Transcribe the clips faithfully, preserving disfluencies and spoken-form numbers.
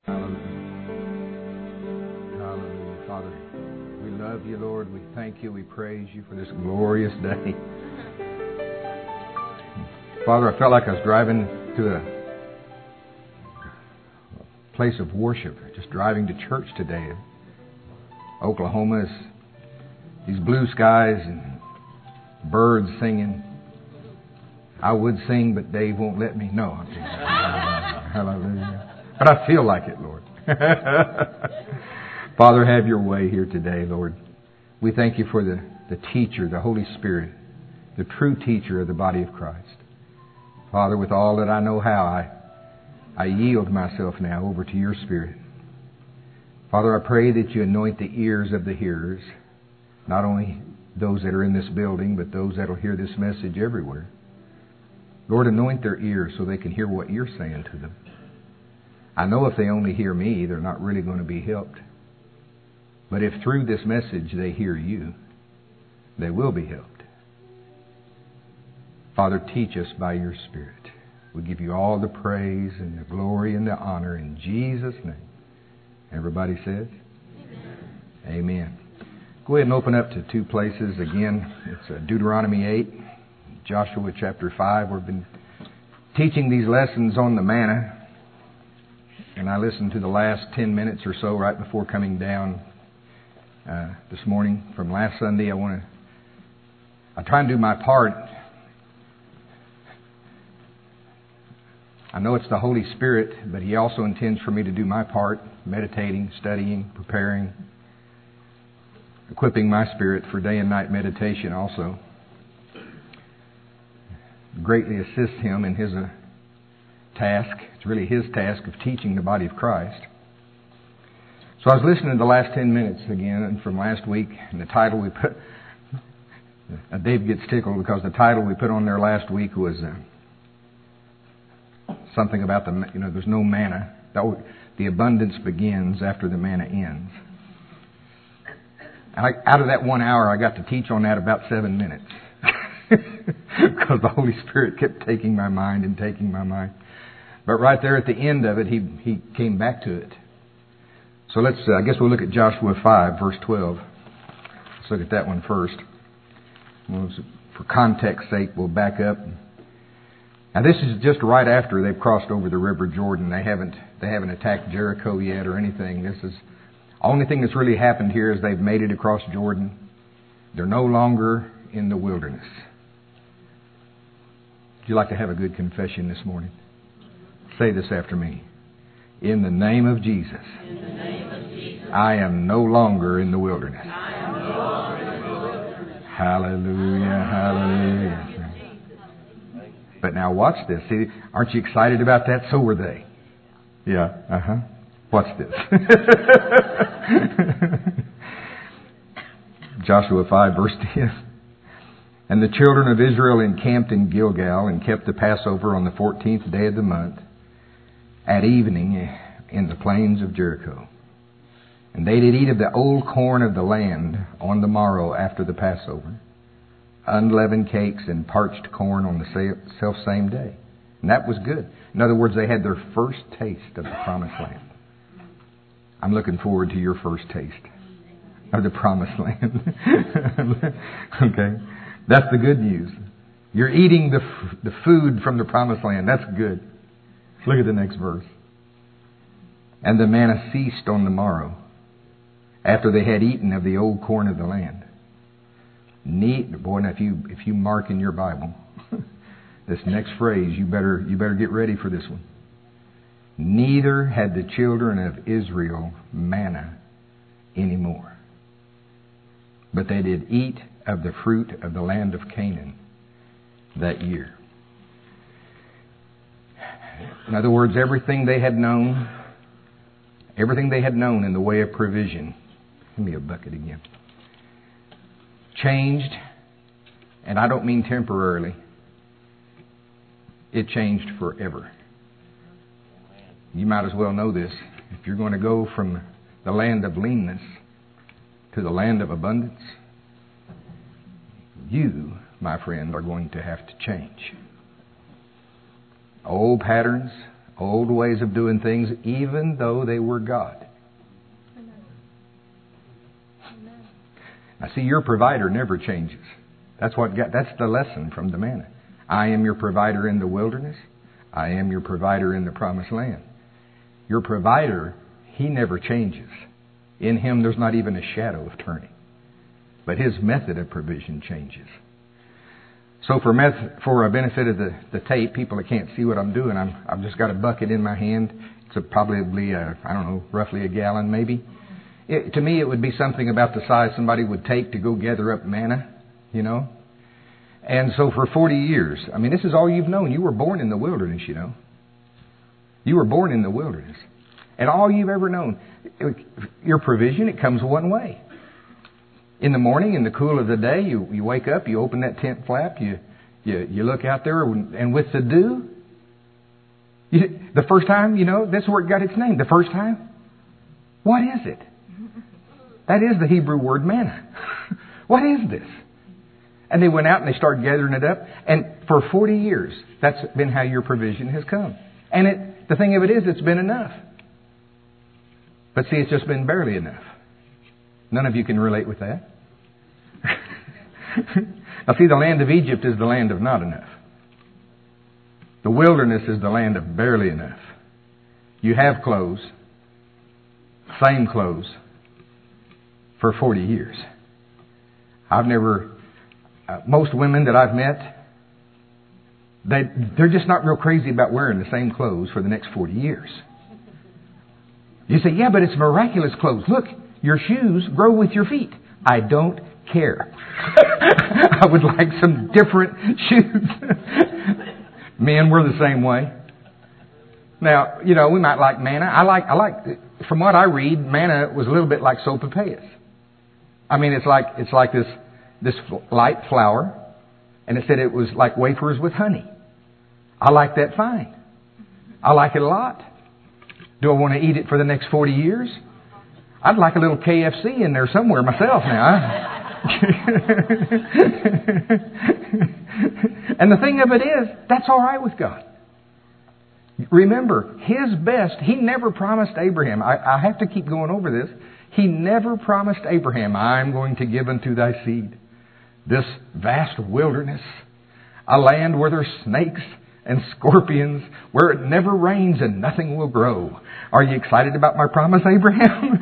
Hallelujah. Father, we love you, Lord. We thank you. We praise you for this glorious day. Father, I felt like I was driving to a place of worship, just driving to church today. Oklahoma is these blue skies and birds singing. I would sing, but Dave won't let me. No, I'm kidding. Hallelujah. But I feel like it, Lord. Father, have your way here today, Lord. We thank you for the, the teacher, the Holy Spirit, the true teacher of the body of Christ. Father, with all that I know how, I, I yield myself now over to your Spirit. Father, I pray that you anoint the ears of the hearers, not only those that are in this building, but those that will hear this message everywhere. Lord, anoint their ears so they can hear what you're saying to them. I know if they only hear me, they're not really going to be helped. But if through this message they hear you, they will be helped. Father, teach us by your Spirit. We give you all the praise and the glory and the honor in Jesus' name. Everybody says? Amen. Amen. Go ahead and open up to two places again. It's uh, Deuteronomy eight, Joshua chapter five. We've been teaching these lessons on the manna. And I listened to the last ten minutes or so right before coming down uh, this morning from last Sunday. I want to, I try and do my part. I know it's the Holy Spirit, but He also intends for me to do my part, meditating, studying, preparing, equipping my spirit for day and night meditation also. Greatly assist Him in His uh, task. It's really His task of teaching the body of Christ. So I was listening to the last ten minutes again from last week, and the title we put, uh, Dave gets tickled because the title we put on there last week was uh, something about the, you know, there's no manna. The, the abundance begins after the manna ends. And I, out of that one hour, I got to teach on that about seven minutes. Because the Holy Spirit kept taking my mind and taking my mind. But right there at the end of it, he he came back to it. So let's, uh, I guess we'll look at Joshua five, verse twelve. Let's look at that one first. Well, for context's sake, we'll back up. Now this is just right after they've crossed over the River Jordan. They haven't they haven't attacked Jericho yet or anything. This is the only thing that's really happened here is they've made it across Jordan. They're no longer in the wilderness. Would you like to have a good confession this morning? Say this after me. In the name of Jesus, in the name of Jesus I am no longer in the wilderness. I am no longer in the wilderness. Hallelujah, hallelujah. But now watch this. See, aren't you excited about that? So were they. Yeah, uh-huh. Watch this. Joshua five, verse ten. And the children of Israel encamped in Gilgal and kept the Passover on the fourteenth day of the month at evening in the plains of Jericho. And they did eat of the old corn of the land on the morrow after the Passover, unleavened cakes and parched corn on the self-same day. And that was good. In other words, they had their first taste of the promised land. I'm looking forward to your first taste of the promised land. Okay? That's the good news. You're eating the f- the food from the promised land. That's good. Look at the next verse. And the manna ceased on the morrow, after they had eaten of the old corn of the land. Neat, boy. Now, if you if you mark in your Bible this next phrase, you better you better get ready for this one. Neither had the children of Israel manna anymore, but they did eat of the fruit of the land of Canaan that year. In other words, everything they had known, everything they had known in the way of provision, give me a bucket again, changed, and I don't mean temporarily, it changed forever. You might as well know this. If you're going to go from the land of leanness to the land of abundance, you, my friend, are going to have to change. Old patterns, Old ways of doing things, even though they were God. Now see, your provider never changes. That's what got, that's the lesson from the manna. I am your provider in the wilderness. I am your provider in the promised land. Your provider, He never changes. In Him there's not even a shadow of turning. But His method of provision changes. So for meth- for a benefit of the, the tape, people that can't see what I'm doing, I'm, I've just got a bucket in my hand. It's a, probably, a, I don't know, roughly a gallon maybe. It, to me, it would be something about the size somebody would take to go gather up manna, you know. And so for forty years, I mean, this is all you've known. You were born in the wilderness, you know. You were born in the wilderness. And all you've ever known, your provision, it comes one way. In the morning, in the cool of the day, you, you wake up, you open that tent flap, you you, you look out there, and with the dew, you, the first time, you know, that's where it got its name. The first time, what is it? That is the Hebrew word manna. What is this? And they went out and they started gathering it up. And for forty years, that's been how your provision has come. And it, the thing of it is, it's been enough. But see, it's just been barely enough. None of you can relate with that. Now see, the land of Egypt is the land of not enough. The wilderness is the land of barely enough. You have clothes, same clothes, for forty years. I've never, uh, most women that I've met, they, they're just not real crazy about wearing the same clothes for the next forty years. You say, yeah, but it's miraculous clothes. Look, your shoes grow with your feet. I don't care. I would like some different shoes. Men, we're the same way. Now, you know, we might like manna. I like, I like, from what I read, manna was a little bit like sopapeus. I mean, it's like, it's like this, this light flour, and it said it was like wafers with honey. I like that fine. I like it a lot. Do I want to eat it for the next forty years? I'd like a little K F C in there somewhere myself now. And the thing of it is, that's all right with God. Remember, His best, He never promised Abraham. I, I have to keep going over this. He never promised Abraham, I'm going to give unto thy seed this vast wilderness, a land where there's snakes and scorpions, where it never rains and nothing will grow. Are you excited about my promise, Abraham?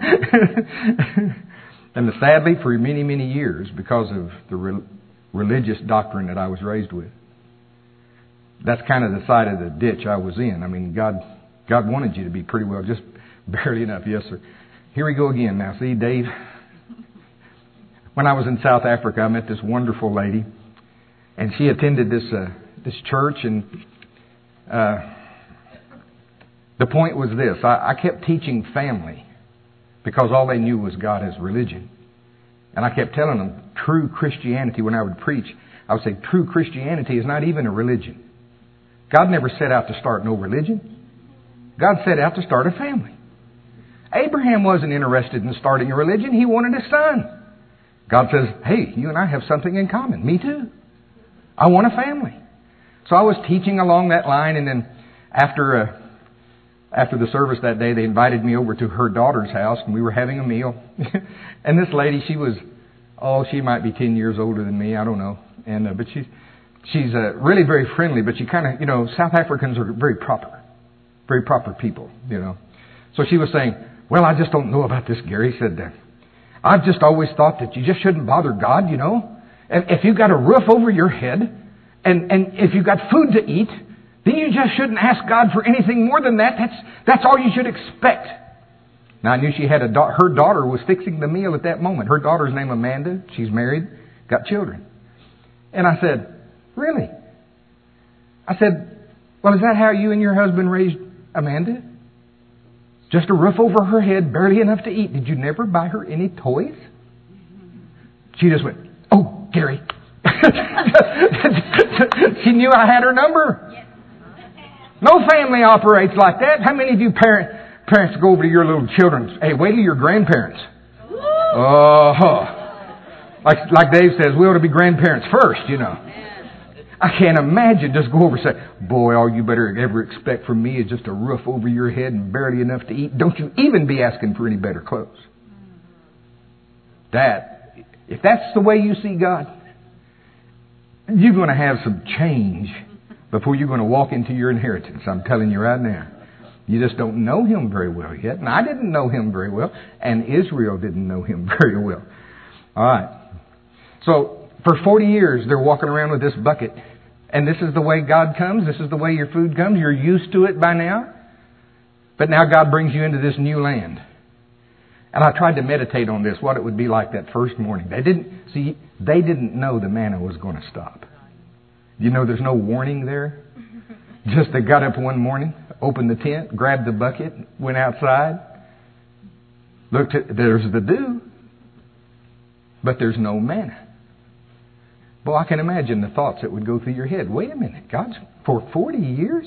And sadly, for many, many years, because of the re- religious doctrine that I was raised with, that's kind of the side of the ditch I was in. I mean, God, God wanted you to be pretty well, just barely enough. Yes, sir. Here we go again. Now, see, Dave, when I was in South Africa, I met this wonderful lady, and she attended this uh, this church, and uh, the point was this. I, I kept teaching family because all they knew was God as religion. And I kept telling them true Christianity when I would preach. I would say true Christianity is not even a religion. God never set out to start no religion. God set out to start a family. Abraham wasn't interested in starting a religion. He wanted a son. God says, hey, you and I have something in common. Me too. I want a family. So I was teaching along that line, and then after uh, after the service that day, they invited me over to her daughter's house, and we were having a meal. And this lady, she was, oh, she might be ten years older than me. I don't know. And uh, but she's she's uh, really very friendly. But she kind of, you know, South Africans are very proper, very proper people, you know. So she was saying, well, I just don't know about this, Gary. He said, I've just always thought that you just shouldn't bother God, you know. If you've got a roof over your head, and, and if you've got food to eat, then you just shouldn't ask God for anything more than that. That's that's all you should expect. Now, I knew she had a da- her daughter was fixing the meal at that moment. Her daughter's name Amanda. She's married, got children. And I said, really? I said, well, is that how you and your husband raised Amanda? Just a roof over her head, barely enough to eat. Did you never buy her any toys? She just went, oh, Gary. She knew I had her number. No family operates like that. How many of you parent, parents go over to your little children? Hey, wait till your grandparents. Oh, like like Dave says, we ought to be grandparents first, you know. I can't imagine just go over and say, boy, all you better ever expect from me is just a roof over your head and barely enough to eat. Don't you even be asking for any better clothes. That, if that's the way you see God, you're going to have some change before you're going to walk into your inheritance. I'm telling you right now. You just don't know Him very well yet. And I didn't know Him very well. And Israel didn't know Him very well. All right. So, for forty years, they're walking around with this bucket. And this is the way God comes. This is the way your food comes. You're used to it by now. But now God brings you into this new land. And I tried to meditate on this, what it would be like that first morning. They didn't, see, they didn't know the manna was going to stop. You know, there's no warning there. Just they got up one morning, opened the tent, grabbed the bucket, went outside, looked at, there's the dew, but there's no manna. Well, I can imagine the thoughts that would go through your head. Wait a minute, God's for forty years?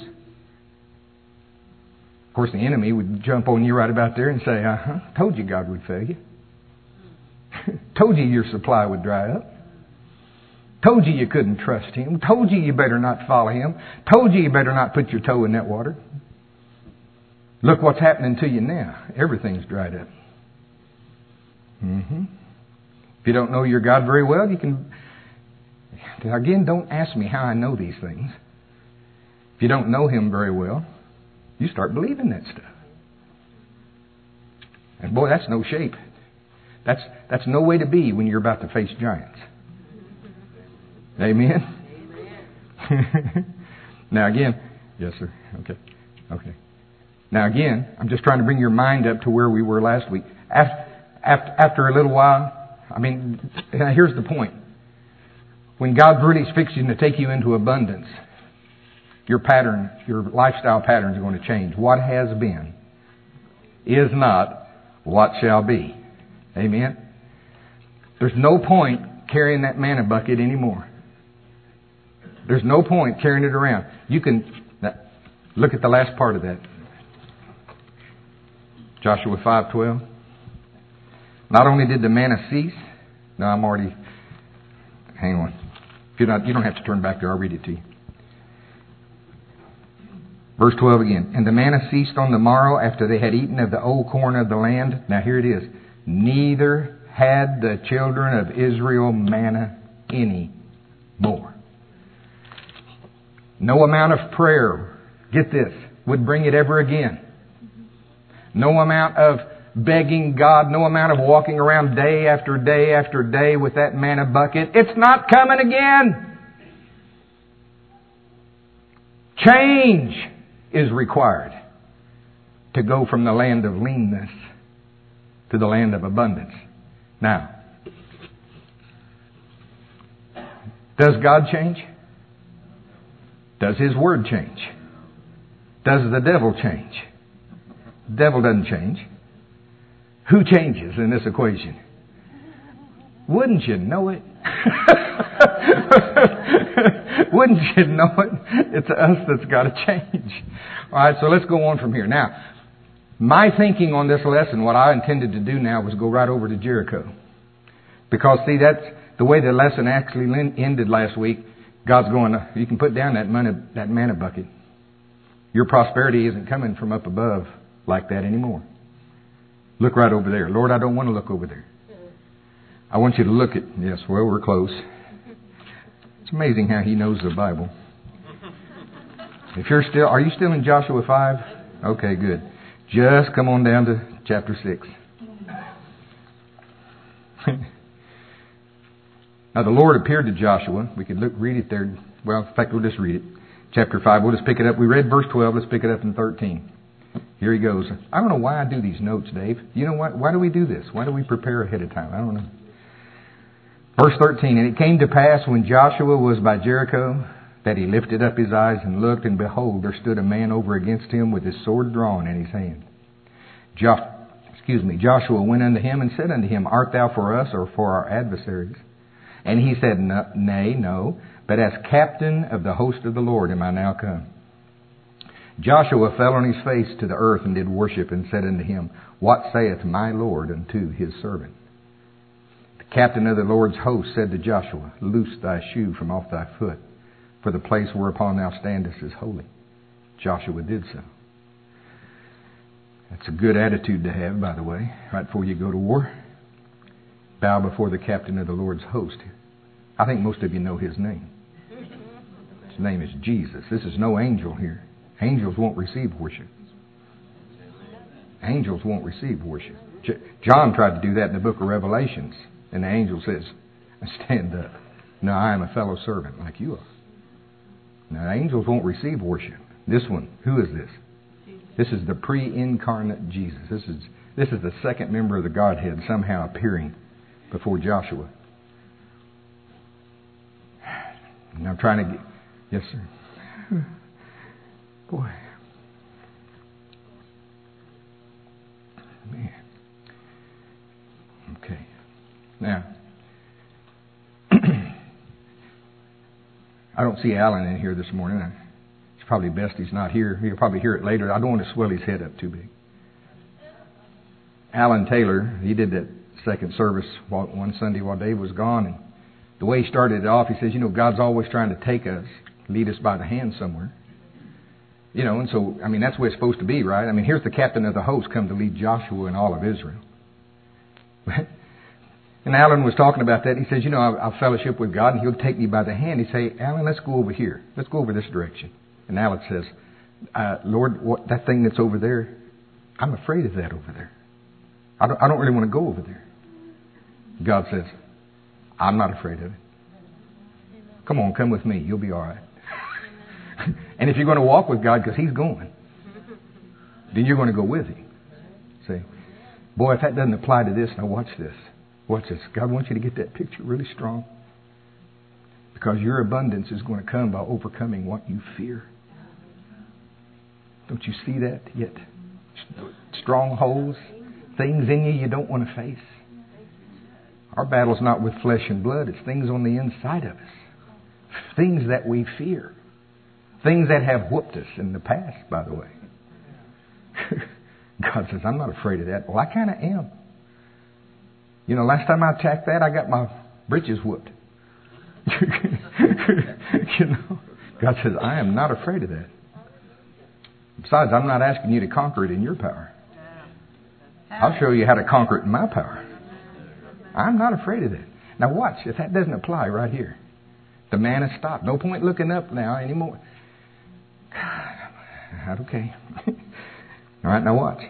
Of course, the enemy would jump on you right about there and say, uh-huh, told you God would fail you. Told you your supply would dry up. Told you you couldn't trust Him. Told you you better not follow Him. Told you you better not put your toe in that water. Look what's happening to you now. Everything's dried up. Mm-hmm. If you don't know your God very well, you can... Again, don't ask me how I know these things. If you don't know Him very well, you start believing that stuff. And boy, that's no shape. That's that's no way to be when you're about to face giants. Amen? Amen. Now again, yes sir, okay, okay. Now again, I'm just trying to bring your mind up to where we were last week. After, after, after a little while, I mean, here's the point. When God's really fixing to take you into abundance, your pattern, your lifestyle pattern is going to change. What has been is not what shall be. Amen? There's no point carrying that manna bucket anymore. There's no point carrying it around. You can look at the last part of that. Joshua five twelve. Not only did the manna cease. No, I'm already... Hang on. If you're not, you don't have to turn back there. I'll read it to you. Verse twelve again. And the manna ceased on the morrow after they had eaten of the old corn of the land. Now here it is. Neither had the children of Israel manna any more. No amount of prayer, get this, would bring it ever again. No amount of begging God, no amount of walking around day after day after day with that manna bucket. It's not coming again. Change is required to go from the land of leanness to the land of abundance. Now, does God change? Does His Word change? Does the devil change? The devil doesn't change. Who changes in this equation? Wouldn't you know it? Wouldn't you know it? It's us that's got to change. All right, so let's go on from here. Now, my thinking on this lesson, what I intended to do now was go right over to Jericho. Because, see, that's the way the lesson actually ended last week. God's going, you can put down that manna, that manna bucket. Your prosperity isn't coming from up above like that anymore. Look right over there. Lord, I don't want to look over there. I want you to look at... Yes, well, we're close. It's amazing how He knows the Bible. If you're still... Are you still in Joshua five? Okay, good. Just come on down to chapter six. Now, the Lord appeared to Joshua. We could look, read it there. Well, in fact, we'll just read it. Chapter five. We'll just pick it up. We read verse twelve. Let's pick it up in thirteen. Here he goes. I don't know why I do these notes, Dave. You know what? Why do we do this? Why do we prepare ahead of time? I don't know. Verse thirteen. And it came to pass when Joshua was by Jericho that he lifted up his eyes and looked, and behold, there stood a man over against him with his sword drawn in his hand. Jo- excuse me. Joshua went unto him and said unto him, Art thou for us or for our adversaries? And he said, Nay, no, but as captain of the host of the Lord am I now come. Joshua fell on his face to the earth and did worship, and said unto him, What saith my Lord unto his servant? The captain of the Lord's host said to Joshua, Loose thy shoe from off thy foot, For the place whereupon thou standest is holy. Joshua did so. That's a good attitude to have, by the way, right before you go to war. Bow before the captain of the Lord's host. I think most of you know his name. His name is Jesus. This is no angel here. Angels won't receive worship. Angels won't receive worship. John tried to do that in the book of Revelations. And the angel says, stand up. No, I am a fellow servant like you are. Now, angels won't receive worship. This one, who is this? This is the pre-incarnate Jesus. This is this is the second member of the Godhead somehow appearing before Joshua. And I'm trying to get... Yes, sir. Boy. Man. Okay. Now, I don't see Alan in here this morning. It's probably best he's not here. He'll probably hear it later. I don't want to swell his head up too big. Alan Taylor, he did that second service one Sunday while Dave was gone. And the way he started it off, he says, you know, God's always trying to take us, lead us by the hand somewhere. You know, and so, I mean, that's the way it's supposed to be, right? I mean, here's the captain of the host come to lead Joshua and all of Israel. And Alan was talking about that. He says, you know, I'll, I'll fellowship with God and He'll take me by the hand. He'd say, Alan, let's go over here. Let's go over this direction. And Alan says, uh, Lord, what, that thing that's over there, I'm afraid of that over there. I don't, I don't really want to go over there. God says, I'm not afraid of it. Come on, come with me. You'll be all right. And if you're going to walk with God because He's going, then you're going to go with Him. See? Boy, if that doesn't apply to this, now watch this. Watch this. God wants you to get that picture really strong. Because your abundance is going to come by overcoming what you fear. Don't you see that yet? Strongholds, things in you you don't want to face. Our battle's not with flesh and blood. It's things on the inside of us. Things that we fear. Things that have whooped us in the past, by the way. God says, I'm not afraid of that. Well, I kind of am. You know, last time I attacked that, I got my britches whooped. You know, God says, I am not afraid of that. Besides, I'm not asking you to conquer it in your power. I'll show you how to conquer it in my power. I'm not afraid of that. Now watch, if that doesn't apply right here. The man has stopped. No point looking up now anymore. God, okay. All right, now watch.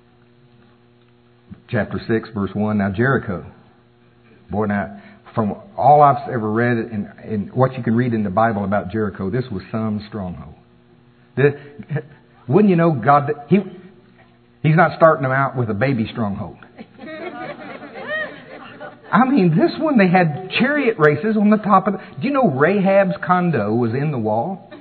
Chapter six, verse one. Now Jericho. Boy, now, from all I've ever read and, and what you can read in the Bible about Jericho, this was some stronghold. This, wouldn't you know God, he He's not starting them out with a baby stronghold. I mean, this one, they had chariot races on the top of the... Do you know Rahab's condo was in the wall?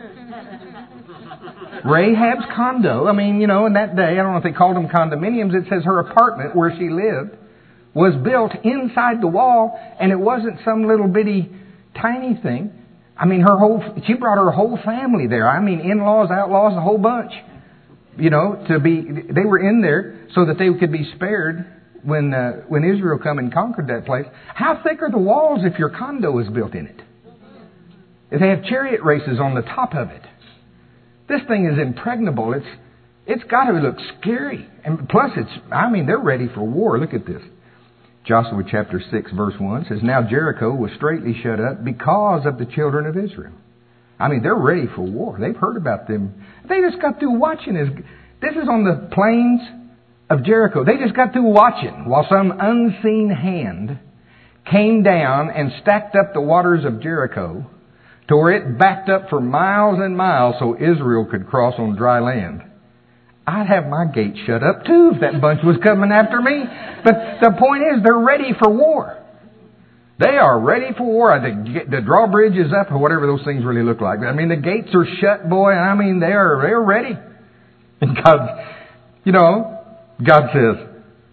Rahab's condo, I mean, you know, in that day, I don't know if they called them condominiums, it says her apartment where she lived was built inside the wall, and it wasn't some little bitty tiny thing. I mean, her whole, she brought her whole family there. I mean, in-laws, outlaws, a whole bunch. You know, to be, they were in there so that they could be spared when uh, when Israel come and conquered that place. How thick are the walls if your condo is built in it? If they have chariot races on the top of it. This thing is impregnable. It's it's got to look scary. And plus, it's, I mean, they're ready for war. Look at this. Joshua chapter six, verse one says, Now Jericho was straitly shut up because of the children of Israel. I mean, they're ready for war. They've heard about them. They just got through watching this. This is on the plains of Jericho. They just got through watching while some unseen hand came down and stacked up the waters of Jericho to where it backed up for miles and miles so Israel could cross on dry land. I'd have my gate shut up too if that bunch was coming after me. But the point is, they're ready for war. They are ready for war. The, the drawbridge is up, or whatever those things really look like. I mean, the gates are shut, boy. I mean, they are they're ready. And God, you know, God says,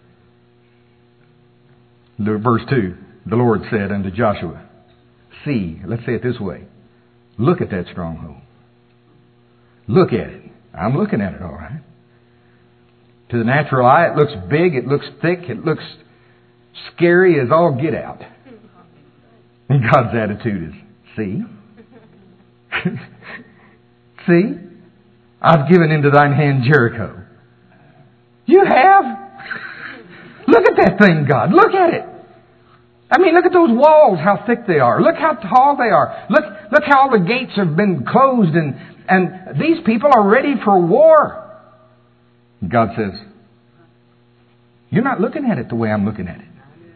verse two, the Lord said unto Joshua, See, let's say it this way, look at that stronghold. Look at it. I'm looking at it, all right. To the natural eye, it looks big, it looks thick, it looks scary as all get out. And God's attitude is, see? See? I've given into thine hand Jericho. You have? Look at that thing, God. Look at it. I mean, look at those walls, how thick they are. Look how tall they are. Look, look how all the gates have been closed, and, and these people are ready for war. God says, you're not looking at it the way I'm looking at it.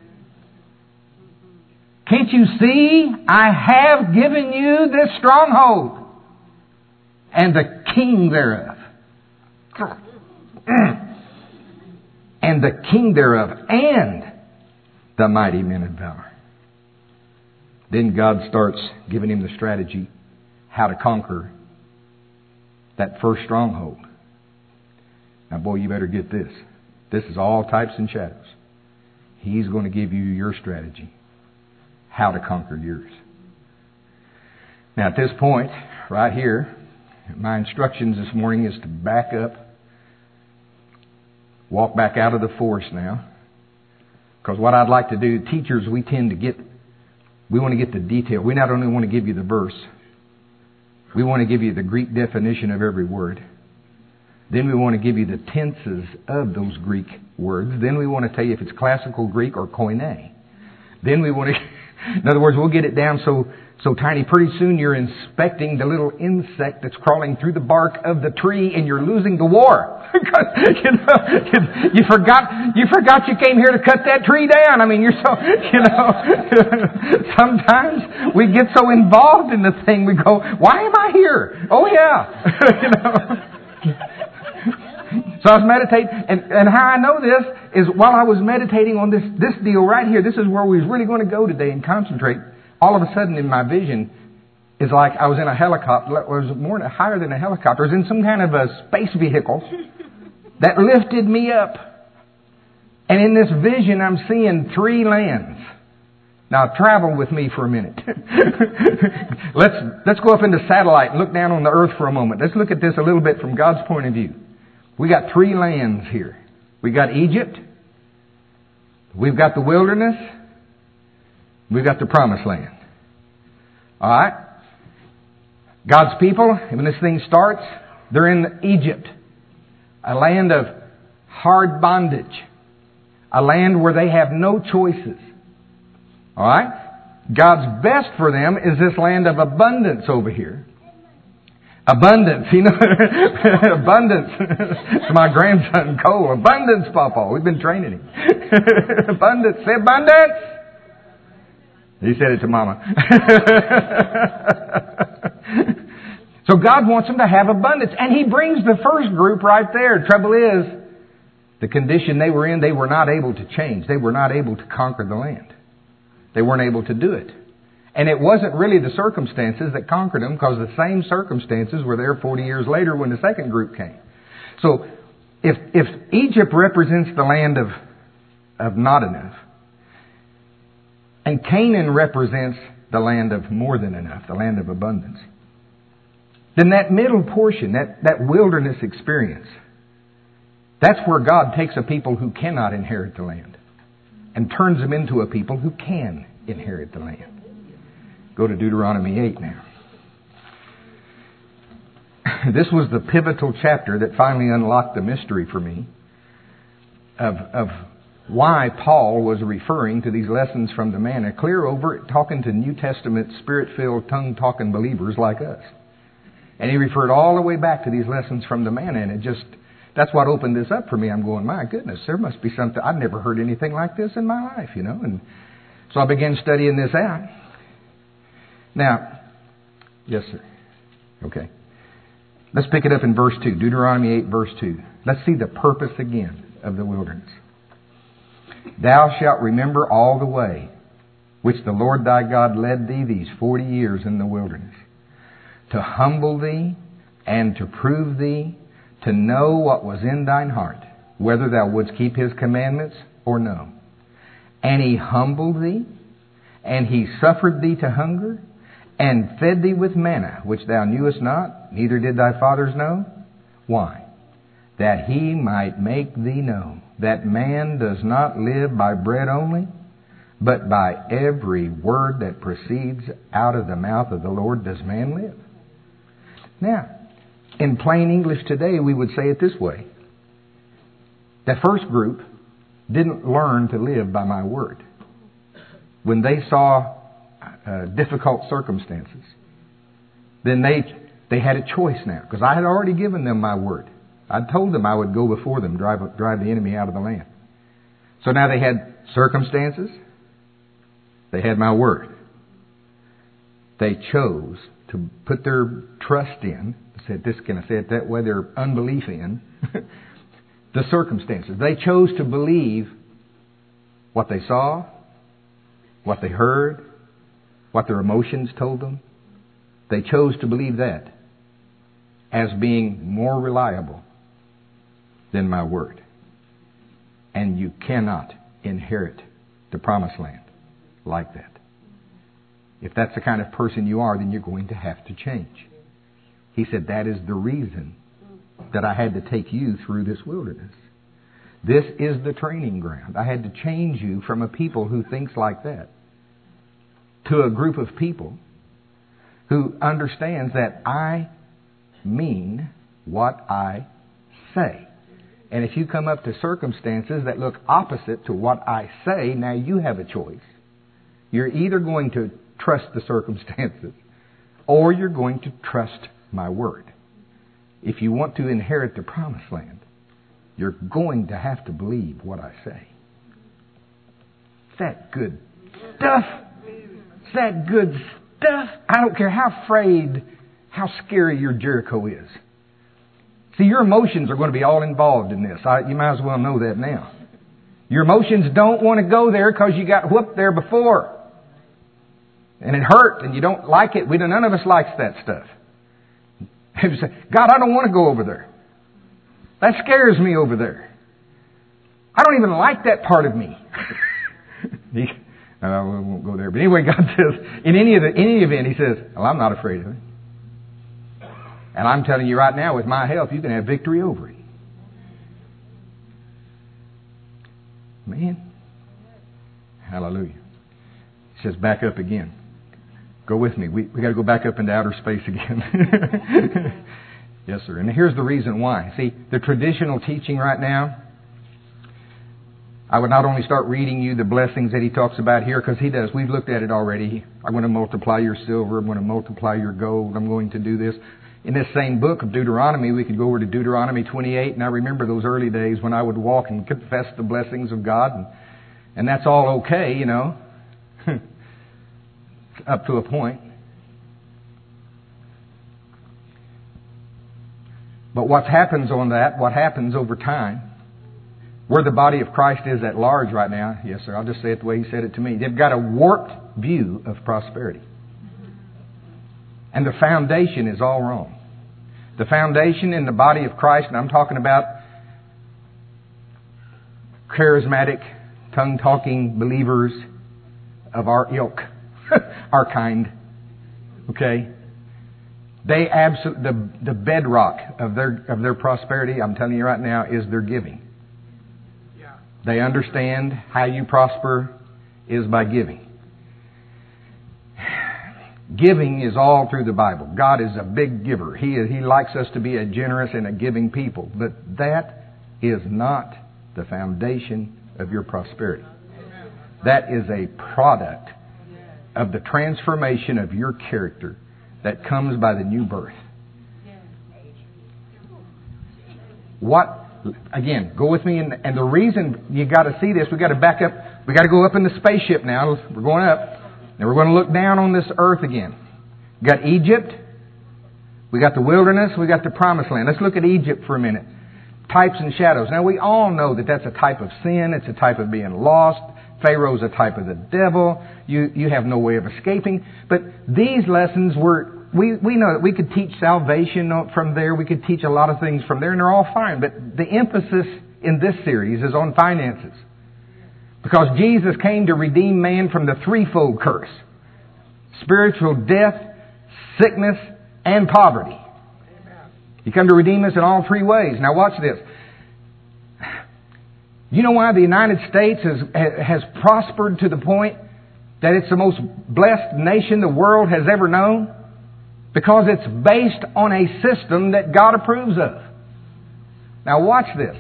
Can't you see? I have given you this stronghold and the king thereof. And the king thereof and the mighty men of valor. Then God starts giving him the strategy how to conquer that first stronghold. Now, boy, you better get this. This is all types and shadows. He's going to give you your strategy, how to conquer yours. Now, at this point, right here, my instructions this morning is to back up, walk back out of the forest now. Because what I'd like to do, teachers, we tend to get, we want to get the detail. We not only want to give you the verse, we want to give you the Greek definition of every word. Then we want to give you the tenses of those Greek words. Then we want to tell you if it's classical Greek or koine. Then we want to, in other words, we'll get it down so so tiny. Pretty soon you're inspecting the little insect that's crawling through the bark of the tree, and you're losing the war. you know, you forgot you forgot you came here to cut that tree down. I mean, you're so you know. Sometimes we get so involved in the thing, we go, "Why am I here?" Oh yeah, you know. So I was meditating, and, and how I know this is while I was meditating on this, this deal right here, this is where we was really going to go today and concentrate. All of a sudden in my vision is like I was in a helicopter, it was more higher than a helicopter, I was in some kind of a space vehicle that lifted me up. And in this vision I'm seeing three lands. Now travel with me for a minute. let's, let's go up into satellite and look down on the earth for a moment. Let's look at this a little bit from God's point of view. We got three lands here. We got Egypt. We've got the wilderness. We've got the promised land. Alright? God's people, when this thing starts, they're in Egypt. A land of hard bondage. A land where they have no choices. Alright? God's best for them is this land of abundance over here. Abundance, you know, abundance. It's my grandson Cole. Abundance, Papa. We've been training him. Abundance. Say abundance. He said it to Mama. So God wants them to have abundance. And He brings the first group right there. Trouble is, the condition they were in, they were not able to change. They were not able to conquer the land. They weren't able to do it. And it wasn't really the circumstances that conquered them, because the same circumstances were there forty years later when the second group came. So if if Egypt represents the land of, of not enough, and Canaan represents the land of more than enough, the land of abundance, then that middle portion, that, that wilderness experience, that's where God takes a people who cannot inherit the land and turns them into a people who can inherit the land. Go to Deuteronomy eight now. This was the pivotal chapter that finally unlocked the mystery for me of, of why Paul was referring to these lessons from the manna, clear over it, talking to New Testament, Spirit-filled, tongue-talking believers like us. And he referred all the way back to these lessons from the manna, and it just, that's what opened this up for me. I'm going, my goodness, there must be something. I've never heard anything like this in my life, you know. And so I began studying this out. Now, yes, sir. Okay. Let's pick it up in verse two. Deuteronomy eight, verse two. Let's see the purpose again of the wilderness. Thou shalt remember all the way which the Lord thy God led thee these forty years in the wilderness, to humble thee and to prove thee, to know what was in thine heart, whether thou wouldst keep His commandments or no. And He humbled thee, and He suffered thee to hunger, and fed thee with manna, which thou knewest not, neither did thy fathers know. Why? That He might make thee know that man does not live by bread only, but by every word that proceeds out of the mouth of the Lord does man live. Now, in plain English today, we would say it this way. The first group didn't learn to live by my word. When they saw uh, difficult circumstances, then they they had a choice now, because I had already given them my word. I'd told them I would go before them, drive drive the enemy out of the land. So now they had circumstances. They had my word. They chose to put their trust in, said this, can I say it that way, their unbelief in the circumstances. They chose to believe what they saw, what they heard, what their emotions told them. They chose to believe that as being more reliable than my word. And you cannot inherit the promised land like that. If that's the kind of person you are, then you're going to have to change. He said, that is the reason that I had to take you through this wilderness. This is the training ground. I had to change you from a people who thinks like that to a group of people who understands that I mean what I say. And if you come up to circumstances that look opposite to what I say, now you have a choice. You're either going to trust the circumstances or you're going to trust my word. If you want to inherit the promised land, you're going to have to believe what I say. Is that good stuff? Is that good stuff? I don't care how afraid, how scary your Jericho is. See, your emotions are going to be all involved in this. I, you might as well know that now. Your emotions don't want to go there because you got whooped there before. And it hurt and you don't like it. We don't, none of us likes that stuff. God, I don't want to go over there. That scares me over there. I don't even like that part of me. he, I won't go there. But anyway, God says, in any of the, any event, He says, well, I'm not afraid of it. And I'm telling you right now, with my help, you can have victory over it. Man. Hallelujah. He says, back up again. Go with me. We we got to go back up into outer space again. Yes, sir. And here's the reason why. See, the traditional teaching right now, I would not only start reading you the blessings that he talks about here, because he does. We've looked at it already. I'm going to multiply your silver. I'm going to multiply your gold. I'm going to do this. In this same book of Deuteronomy, we could go over to Deuteronomy twenty-eight. And I remember those early days when I would walk and confess the blessings of God. And, and that's all okay, you know. Up to a point. But what happens on that, what happens over time, where the body of Christ is at large right now, yes sir, I'll just say it the way he said it to me. They've got a warped view of prosperity. And the foundation is all wrong. The foundation in the body of Christ, and I'm talking about charismatic, tongue-talking believers of our ilk, our kind, okay? They absolutely, the, the bedrock of their of their prosperity, I'm telling you right now, is their giving. Yeah. They understand how you prosper is by giving. Giving is all through the Bible. God is a big giver. He is, He likes us to be a generous and a giving people. But that is not the foundation of your prosperity. That is a product of the transformation of your character that comes by the new birth. What, again, go with me, and, and the reason you got to see this, we got to back up, we got to go up in the spaceship now. We're going up. Now we're going to look down on this earth again. We got Egypt, we got the wilderness, we got the promised land. Let's look at Egypt for a minute. Types and shadows. Now we all know that that's a type of sin. It's a type of being lost. Pharaoh's a type of the devil. You you have no way of escaping. But these lessons were, we, we know that we could teach salvation from there. We could teach a lot of things from there, and they're all fine. But the emphasis in this series is on finances. Because Jesus came to redeem man from the threefold curse. Spiritual death, sickness, and poverty. He came to redeem us in all three ways. Now watch this. You know why the United States has, has prospered to the point that it's the most blessed nation the world has ever known? Because it's based on a system that God approves of. Now watch this.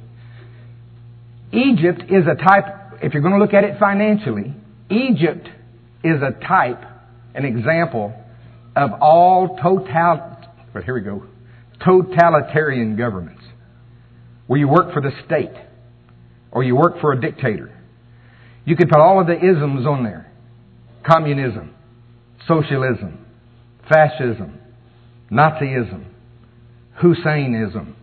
Egypt is a type, if you're going to look at it financially, Egypt is a type, an example of all total, but here we go, totalitarian governments. Where you work for the state. Or you work for a dictator. You could put all of the isms on there. Communism, socialism, fascism, Nazism, Husseinism.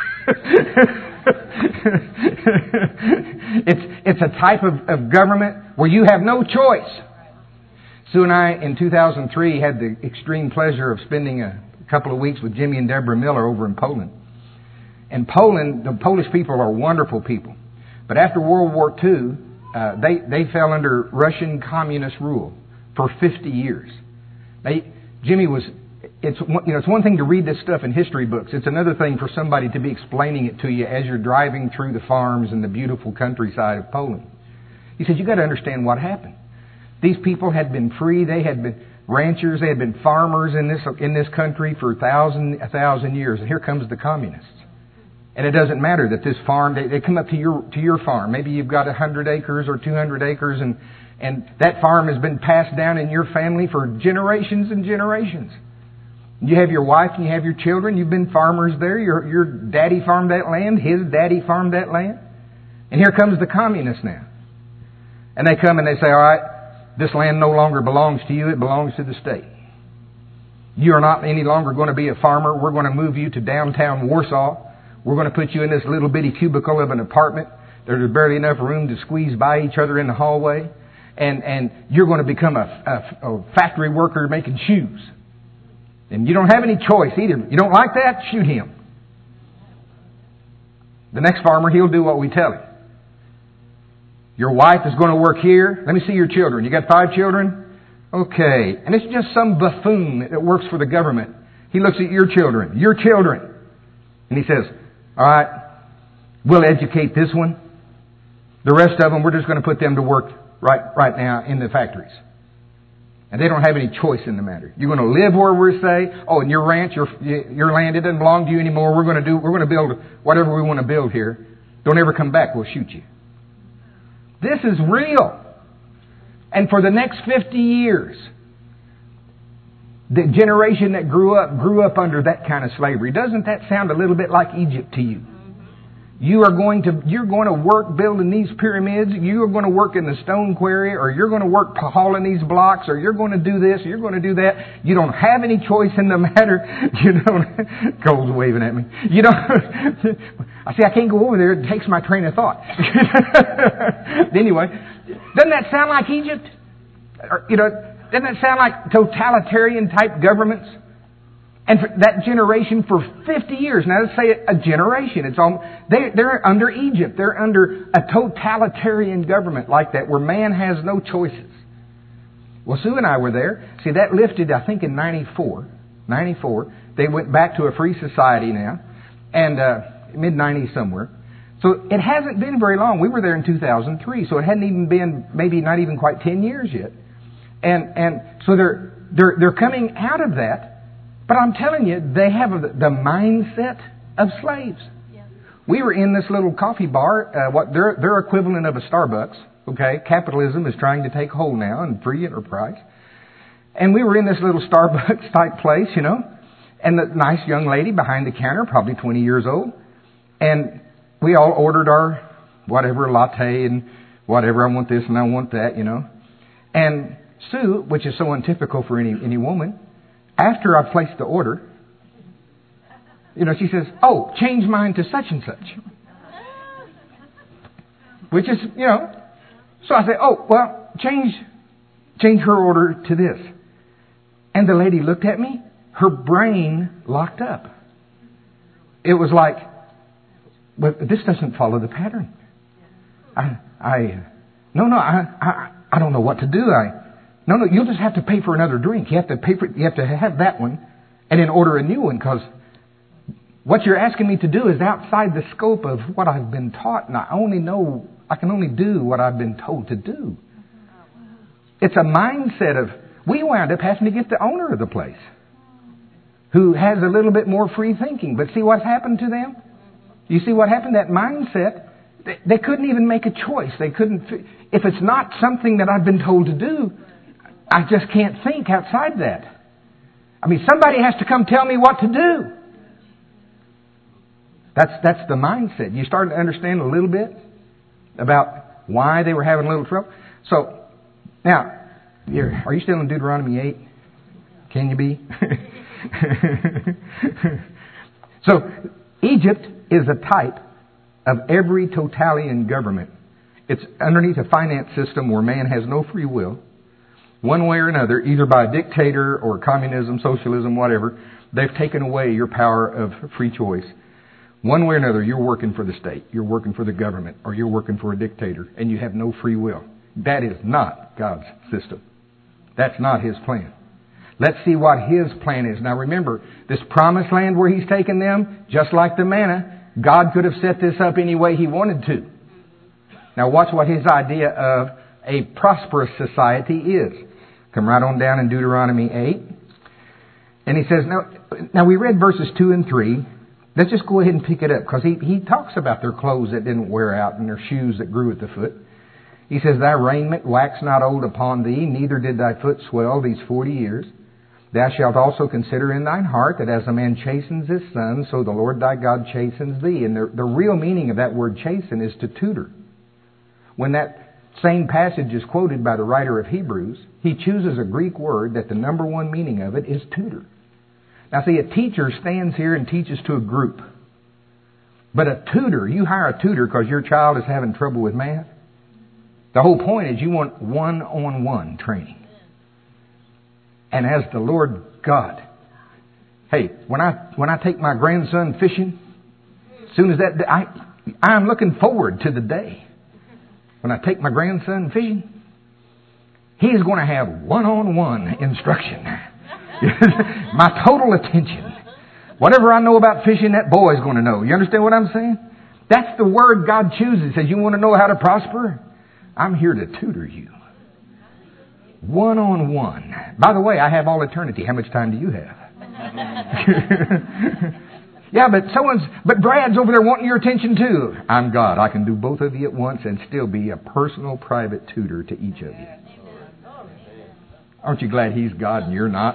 it's, it's a type of, of government where you have no choice. Sue and I, in two thousand three, had the extreme pleasure of spending a couple of weeks with Jimmy and Deborah Miller over in Poland. In Poland, the Polish people are wonderful people. But after World War Two, uh, they, they fell under Russian communist rule for fifty years. They, Jimmy was, it's, you know, it's one thing to read this stuff in history books. It's another thing for somebody to be explaining it to you as you're driving through the farms and the beautiful countryside of Poland. He said, you got to understand what happened. These people had been free. They had been ranchers. They had been farmers in this, in this country for a thousand, a thousand years. And here comes the communists. And it doesn't matter that this farm, they, they come up to your to your farm. Maybe you've got one hundred acres or two hundred acres, and, and that farm has been passed down in your family for generations and generations. You have your wife and you have your children. You've been farmers there. Your, your daddy farmed that land. His daddy farmed that land. And here comes the communists now. And they come and they say, all right, this land no longer belongs to you. It belongs to the state. You are not any longer going to be a farmer. We're going to move you to downtown Warsaw. We're going to put you in this little bitty cubicle of an apartment. There's barely enough room to squeeze by each other in the hallway. And, and you're going to become a, a, a factory worker making shoes. And you don't have any choice either. You don't like that? Shoot him. The next farmer, he'll do what we tell him. Your wife is going to work here. Let me see your children. You got five children? Okay. And it's just some buffoon that works for the government. He looks at your children. Your children. And he says, all right, we'll educate this one. The rest of them, we're just going to put them to work right, right now in the factories. And they don't have any choice in the matter. You're going to live where we say, oh, and your ranch, your, your land, it doesn't belong to you anymore. We're going to do, we're going to build whatever we want to build here. Don't ever come back. We'll shoot you. This is real. And for the next fifty years, the generation that grew up, grew up under that kind of slavery. Doesn't that sound a little bit like Egypt to you? You are going to, you're going to work building these pyramids, you're going to work in the stone quarry, or you're going to work hauling these blocks, or you're going to do this, or you're going to do that. You don't have any choice in the matter. You don't, Cole's waving at me. You don't, I see I can't go over there, it takes my train of thought. Anyway, doesn't that sound like Egypt? Or, you know, doesn't that sound like totalitarian type governments? And for that generation for fifty years. Now let's say a generation. It's all, they, they're under Egypt. They're under a totalitarian government like that where man has no choices. Well, Sue and I were there. See, that lifted, I think, in ninety-four. ninety-four. They went back to a free society now. And uh, mid nineties somewhere. So it hasn't been very long. We were there in two thousand three. So it hadn't even been, maybe not even quite ten years yet. And and so they're they're they're coming out of that. But I'm telling you, they have a, the mindset of slaves. Yeah. We were in this little coffee bar, uh, what their their equivalent of a Starbucks. Okay, capitalism is trying to take hold now and free enterprise. And we were in this little Starbucks type place, you know, and the nice young lady behind the counter, probably twenty years old, and we all ordered our whatever latte and whatever. I want this and I want that, you know. And Sue, which is so untypical for any any woman, after I placed the order, you know, she says, oh, change mine to such and such. Which is, you know, so I say, oh, well, change, change her order to this. And the lady looked at me, her brain locked up. It was like, well, this doesn't follow the pattern. I, I, no, no, I, I, I don't know what to do. I, No, no, you'll just have to pay for another drink. You have to pay for, you have to have that one and then order a new one because what you're asking me to do is outside the scope of what I've been taught, and I only know, I can only do what I've been told to do. It's a mindset of, we wound up having to get the owner of the place. who has a little bit more free thinking. But see what's happened to them? You see what happened? That mindset, they, they couldn't even make a choice. They couldn't, if it's not something that I've been told to do, I just can't think outside that. I mean, somebody has to come tell me what to do. That's, that's the mindset. You start to understand a little bit about why they were having a little trouble. So, now, you're, are you still in Deuteronomy eight? Can you be? So, Egypt is a type of every totalitarian government. It's underneath a finance system where man has no free will. One way or another, either by a dictator or communism, socialism, whatever, they've taken away your power of free choice. One way or another, you're working for the state, you're working for the government, or you're working for a dictator, and you have no free will. That is not God's system. That's not His plan. Let's see what His plan is. Now remember, this promised land where He's taken them, just like the manna, God could have set this up any way He wanted to. Now watch what His idea of a prosperous society is. Come right on down in Deuteronomy eight. And He says, now, now we read verses two and three. Let's just go ahead and pick it up, because he, he talks about their clothes that didn't wear out and their shoes that grew at the foot. He says, thy raiment waxed not old upon thee, neither did thy foot swell these forty years. Thou shalt also consider in thine heart that as a man chastens his son, so the Lord thy God chastens thee. And the, the real meaning of that word chasten is to tutor. When that same passage is quoted by the writer of Hebrews, he chooses a Greek word that the number one meaning of it is tutor. Now see, a teacher stands here and teaches to a group. But a tutor, you hire a tutor because your child is having trouble with math. The whole point is you want one-on-one training. And as the Lord God, hey, when I when I take my grandson fishing, as soon as that, I I'm looking forward to the day when I take my grandson fishing. He's going to have one-on-one instruction. My total attention. Whatever I know about fishing, that boy's going to know. You understand what I'm saying? That's the word God chooses. He says, you want to know how to prosper? I'm here to tutor you. One-on-one. By the way, I have all eternity. How much time do you have? Yeah, but someone's, but Brad's over there wanting your attention too. I'm God. I can do both of you at once and still be a personal, private tutor to each of you. Aren't you glad He's God and you're not?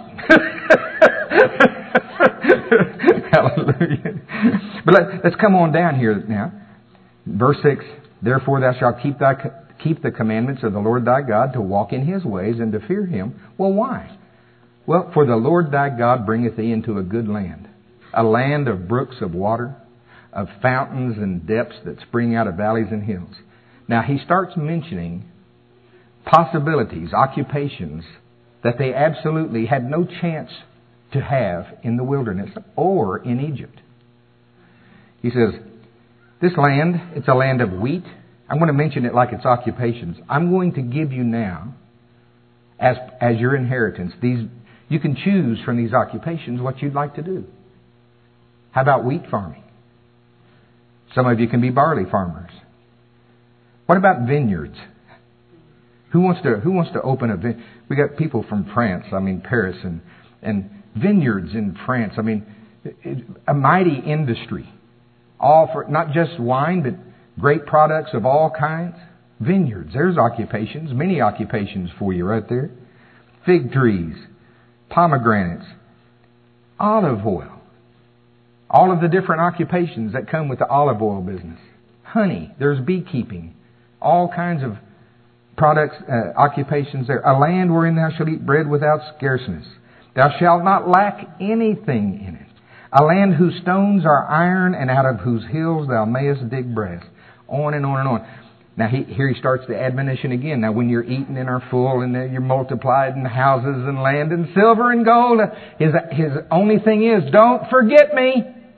Hallelujah. But let, let's come on down here now. Verse six, therefore thou shalt keep thy, keep the commandments of the Lord thy God to walk in His ways and to fear Him. Well, why? Well, for the Lord thy God bringeth thee into a good land, a land of brooks of water, of fountains and depths that spring out of valleys and hills. Now He starts mentioning possibilities, occupations, that they absolutely had no chance to have in the wilderness or in Egypt. He says, this land, it's a land of wheat. I'm going to mention it like it's occupations. I'm going to give you now, as as your inheritance, these. You can choose from these occupations what you'd like to do. How about wheat farming? Some of you can be barley farmers. What about vineyards? Who wants to Who wants to open a vineyard? We got people from France, I mean Paris, and, and vineyards in France. I mean, a mighty industry. All for not just wine, but great products of all kinds. Vineyards, there's occupations, many occupations for you right there. Fig trees, pomegranates, olive oil. All of the different occupations that come with the olive oil business. Honey, there's beekeeping. All kinds of products, uh, occupations there. A land wherein thou shalt eat bread without scarceness. Thou shalt not lack anything in it. A land whose stones are iron and out of whose hills thou mayest dig brass. On and on and on. Now he, here he starts the admonition again. Now when you're eaten and are full and you're multiplied in houses and land and silver and gold, his, his only thing is, don't forget me.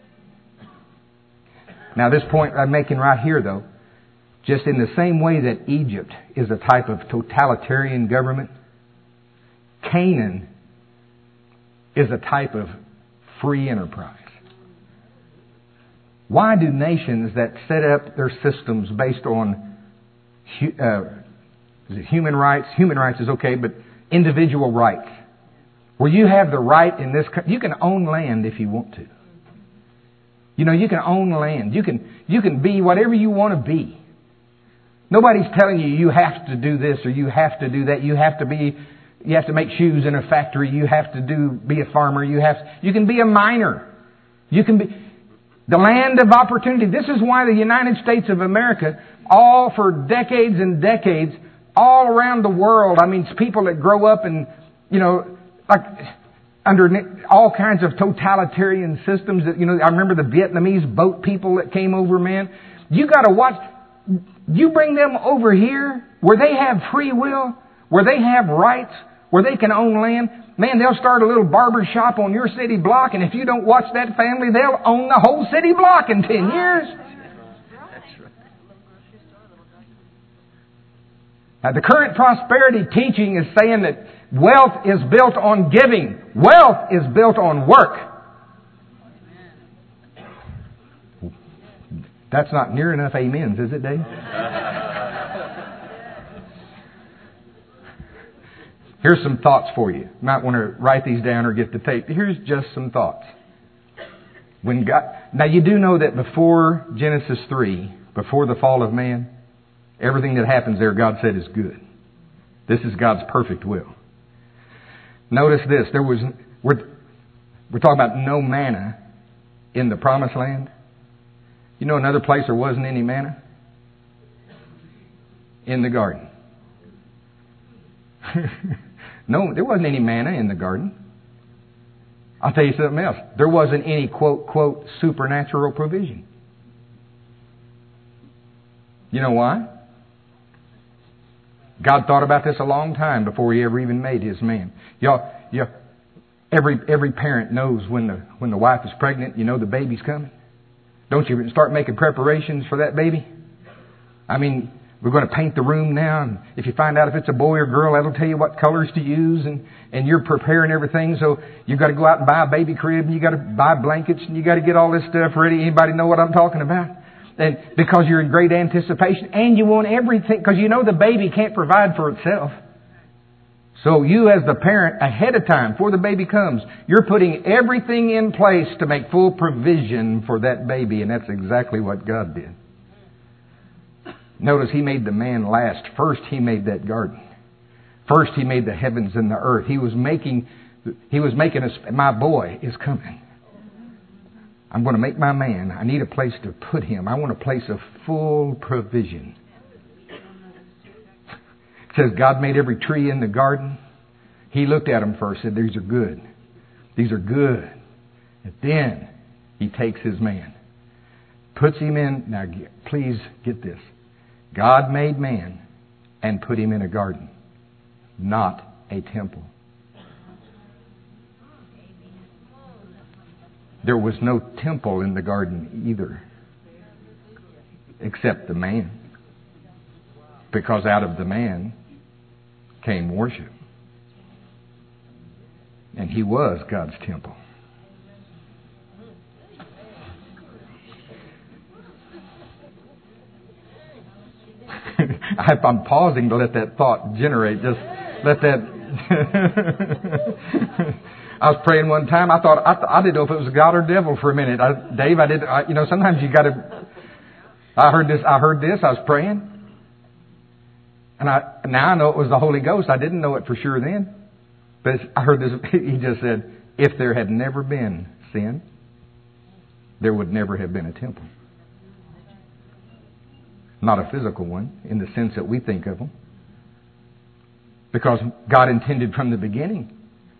Now this point I'm making right here though, just in the same way that Egypt is a type of totalitarian government, Canaan is a type of free enterprise. Why do nations that set up their systems based on uh, is it human rights? Human rights is okay, but individual rights. where you have the right in this country. You can own land if you want to. You know, you can own land. You can, you can be whatever you want to be. Nobody's telling you you have to do this or you have to do that. You have to be, you have to make shoes in a factory. You have to do, be a farmer. You have, you can be a miner. You can be the land of opportunity. This is why the United States of America, all for decades and decades, all around the world. I mean, it's people that grow up in, you know, like under all kinds of totalitarian systems. That, you know, I remember the Vietnamese boat people that came over, man. You got to watch. You bring them over here where they have free will, where they have rights, where they can own land. Man, they'll start a little barber shop on your city block, and if you don't watch that family, they'll own the whole city block in ten years. Now, the current prosperity teaching is saying that wealth is built on giving. Wealth is built on work. That's not near enough amens, is it, Dave? Here's some thoughts for you. You might want to write these down or get the tape. Here's just some thoughts. When God, now you do know that before Genesis three, before the fall of man, everything that happens there, God said is good. This is God's perfect will. Notice this. There was we're, we're talking about no manna in the promised land. You know another place there wasn't any manna? In the garden. No, there wasn't any manna in the garden. I'll tell you something else. There wasn't any quote, quote, supernatural provision. You know why? God thought about this a long time before He ever even made His man. Y'all, y'all, every every parent knows when the when the wife is pregnant, you know the baby's coming. Don't you start making preparations for that baby? I mean, we're going to paint the room now, and if you find out if it's a boy or girl, that'll tell you what colors to use, and, and you're preparing everything. So you've got to go out and buy a baby crib, and you got to buy blankets, and you got to get all this stuff ready. Anybody know what I'm talking about? And because you're in great anticipation, and you want everything, because you know the baby can't provide for itself. So you as the parent, ahead of time, before the baby comes, you're putting everything in place to make full provision for that baby, and that's exactly what God did. Notice He made the man last. First He made that garden. First He made the heavens and the earth. He was making, He was making us, my boy is coming. I'm going to make my man. I need a place to put him. I want a place of full provision. It says God made every tree in the garden. He looked at them first and said, these are good. These are good. And then He takes His man. Puts him in. Now, please get this. God made man and put him in a garden, not a temple. There was no temple in the garden either, except the man. Because out of the man came worship. And he was God's temple. I'm pausing to let that thought generate. Just let that... I was praying one time. I thought I, th- I didn't know if it was God or devil for a minute. I, Dave, I did. I, you know, sometimes you got to. I heard this. I heard this. I was praying, and I now I know it was the Holy Ghost. I didn't know it for sure then, but I heard this. He just said, "If there had never been sin, there would never have been a temple. Not a physical one in the sense that we think of them, because God intended from the beginning."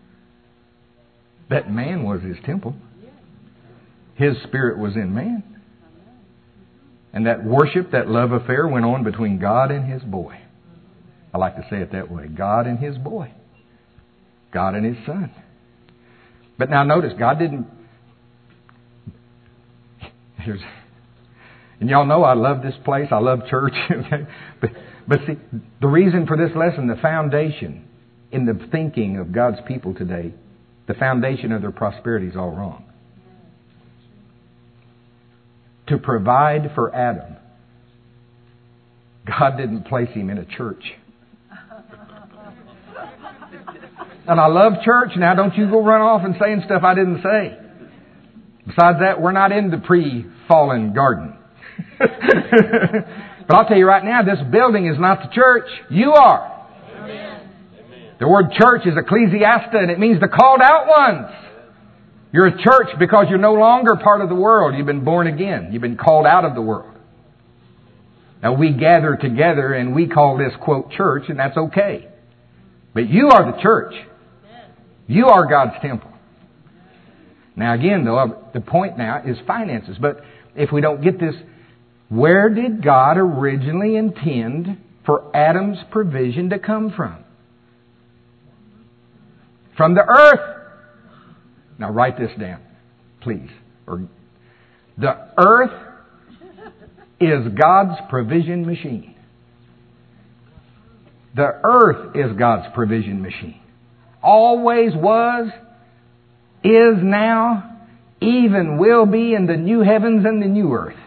That man was His temple. His Spirit was in man. And that worship, that love affair went on between God and His boy. I like to say it that way. God and His boy. God and His Son. But now notice, God didn't... Here's... And y'all know I love this place. I love church. but, but see, the reason for this lesson, the foundation in the thinking of God's people today, the foundation of their prosperity is all wrong. To provide for Adam, God didn't place him in a church. And I love church. Now don't you go run off and saying stuff I didn't say. Besides that, we're not in the pre-fallen garden. But I'll tell you right now, this building is not the church. You are. Amen. The word church is ecclesiasta, and it means the called out ones. You're a church because you're no longer part of the world. You've been born again. You've been called out of the world. Now we gather together and we call this, quote, church, and that's okay. But you are the church. You are God's temple. Now again, though, the point now is finances. But if we don't get this, where did God originally intend for Adam's provision to come from? From the earth. Now write this down, please. Or, the earth is God's provision machine. The earth is God's provision machine. Always was, is now, even will be in the new heavens and the new earth.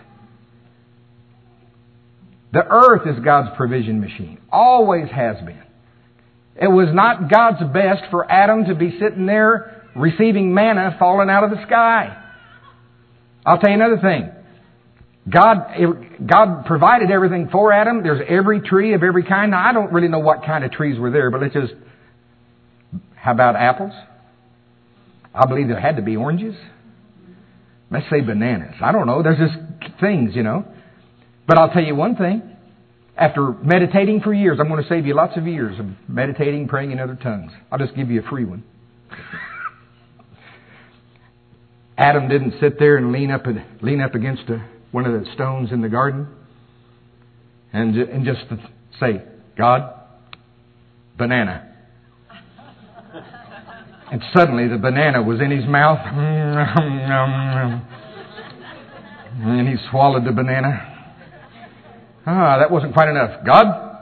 The earth is God's provision machine. Always has been. It was not God's best for Adam to be sitting there receiving manna falling out of the sky. I'll tell you another thing. God, God provided everything for Adam. There's every tree of every kind. Now, I don't really know what kind of trees were there, but let's just... How about apples? I believe there had to be oranges. Let's say bananas. I don't know. There's just things, you know. But I'll tell you one thing. After meditating for years, I'm going to save you lots of years of meditating, praying in other tongues. I'll just give you a free one. Adam didn't sit there and lean up and lean up against a, one of the stones in the garden and, and just say, God, banana. And suddenly the banana was in his mouth. And he swallowed the banana. Ah, that wasn't quite enough. God,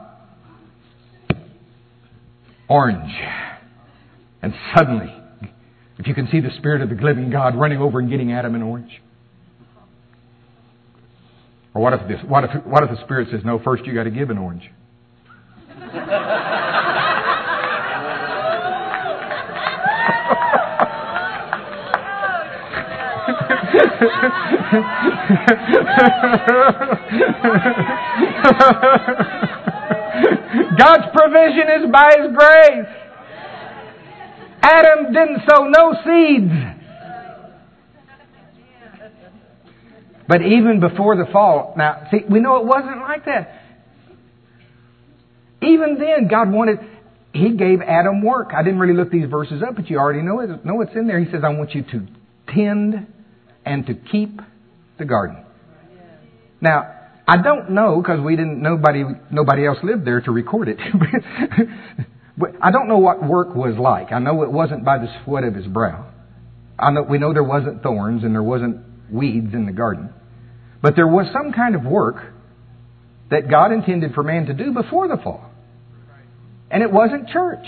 orange. And suddenly, if you can see the Spirit of the living God running over and getting Adam an orange. Or what if this? What if? What if the Spirit says, "No, first you got to give an orange." God's provision is by His grace. Adam didn't sow no seeds. But even before the fall, now, see, we know it wasn't like that. Even then, God wanted, He gave Adam work. I didn't really look these verses up, but you already know it. Know it's in there. He says, I want you to tend and to keep the garden. Now, I don't know, because we didn't, nobody, nobody else lived there to record it. But I don't know what work was like. I know it wasn't by the sweat of his brow. I know, we know there wasn't thorns and there wasn't weeds in the garden. But there was some kind of work that God intended for man to do before the fall. And it wasn't church.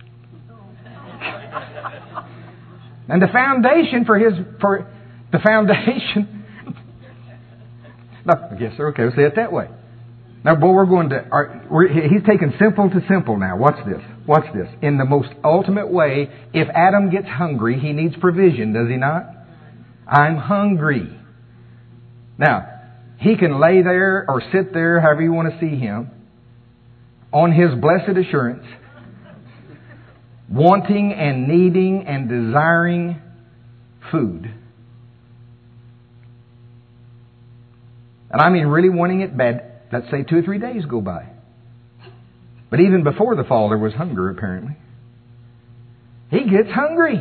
And the foundation for his, for the foundation, no, I guess they're okay, we'll say it that way. Now, boy, we're going to, our, we're, he's taking simple to simple now. Watch this. Watch this. In the most ultimate way, if Adam gets hungry, he needs provision, does he not? I'm hungry. Now, he can lay there or sit there, however you want to see him, on his blessed assurance, wanting and needing and desiring food. And I mean really wanting it bad. Let's say two or three days go by. But even before the fall, there was hunger, apparently. He gets hungry.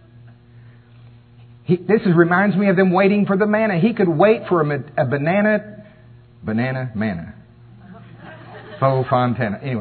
He, this is, reminds me of them waiting for the manna. He could wait for a, a banana, banana, manna. Faux Fontana. Anyway.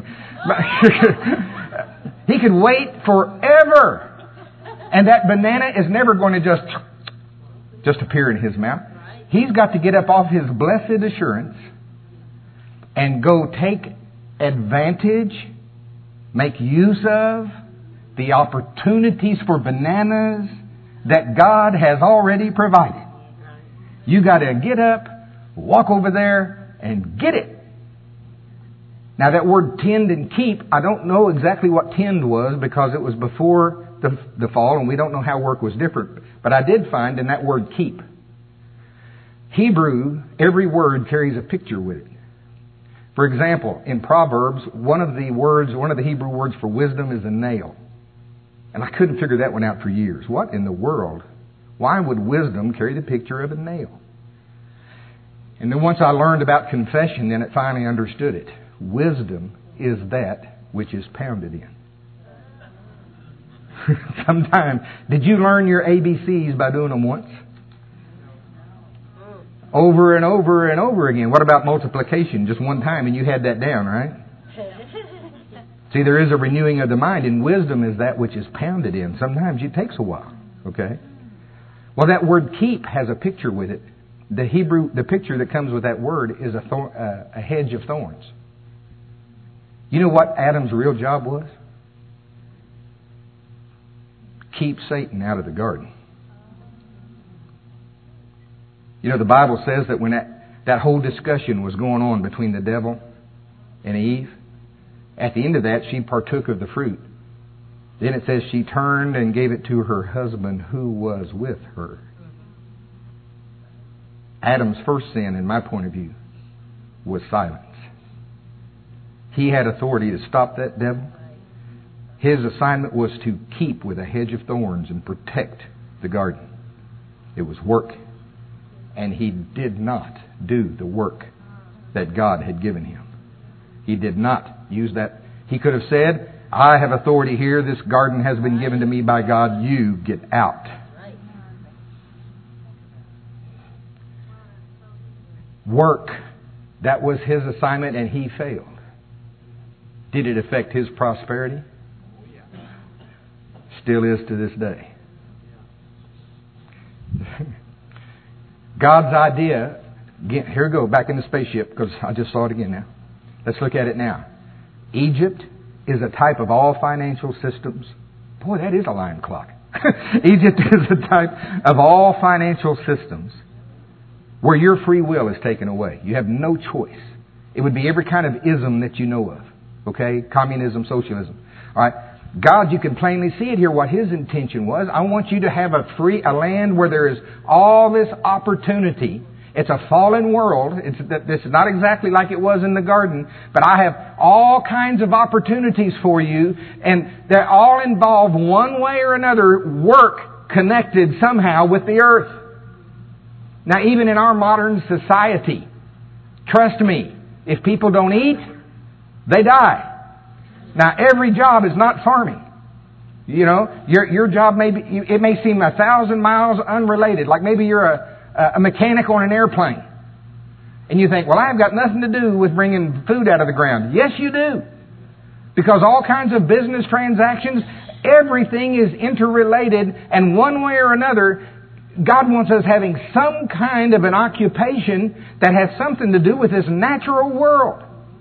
He could wait forever. And that banana is never going to just, just appear in his mouth. He's got to get up off his blessed assurance and go take advantage, make use of the opportunities for bananas that God has already provided. You got to get up, walk over there, and get it. Now that word tend and keep, I don't know exactly what tend was because it was before the, the fall and we don't know how work was different. But I did find in that word keep, Hebrew, every word carries a picture with it. For example, in Proverbs, one of the words, one of the Hebrew words for wisdom is a nail. And I couldn't figure that one out for years. What in the world? Why would wisdom carry the picture of a nail? And then once I learned about confession, then it finally understood it. Wisdom is that which is pounded in. Sometimes, did you learn your A B Cs by doing them once? Over and over and over again. What about multiplication? Just one time and you had that down, right? See, there is a renewing of the mind, and wisdom is that which is pounded in. Sometimes it takes a while, okay? Well, that word keep has a picture with it. The Hebrew, the picture that comes with that word is a, thorn, uh, a hedge of thorns. You know what Adam's real job was? Keep Satan out of the garden. You know, the Bible says that when that, that whole discussion was going on between the devil and Eve, at the end of that, she partook of the fruit. Then it says she turned and gave it to her husband who was with her. Adam's first sin, in my point of view, was silence. He had authority to stop that devil. His assignment was to keep with a hedge of thorns and protect the garden. It was work. And he did not do the work that God had given him. He did not use that. He could have said, I have authority here. This garden has been given to me by God. You get out. Work. That was his assignment and he failed. Did it affect his prosperity? Still is to this day. God's idea, again, here we go, back in the spaceship, because I just saw it again now. Let's look at it now. Egypt is a type of all financial systems. Boy, that is a line clock. Egypt is a type of all financial systems where your free will is taken away. You have no choice. It would be every kind of ism that you know of. Okay? Communism, socialism. All right? God, you can plainly see it here, what His intention was. I want you to have a free, a land where there is all this opportunity. It's a fallen world. It's, this is not exactly like it was in the garden, but I have all kinds of opportunities for you, and they all involve one way or another work connected somehow with the earth. Now, even in our modern society, trust me, if people don't eat, they die. Now, every job is not farming. You know, your your job may be, it may seem a thousand miles unrelated. Like maybe you're a, a mechanic on an airplane. And you think, well, I've got nothing to do with bringing food out of the ground. Yes, you do. Because all kinds of business transactions, everything is interrelated. And one way or another, God wants us having some kind of an occupation that has something to do with this natural world.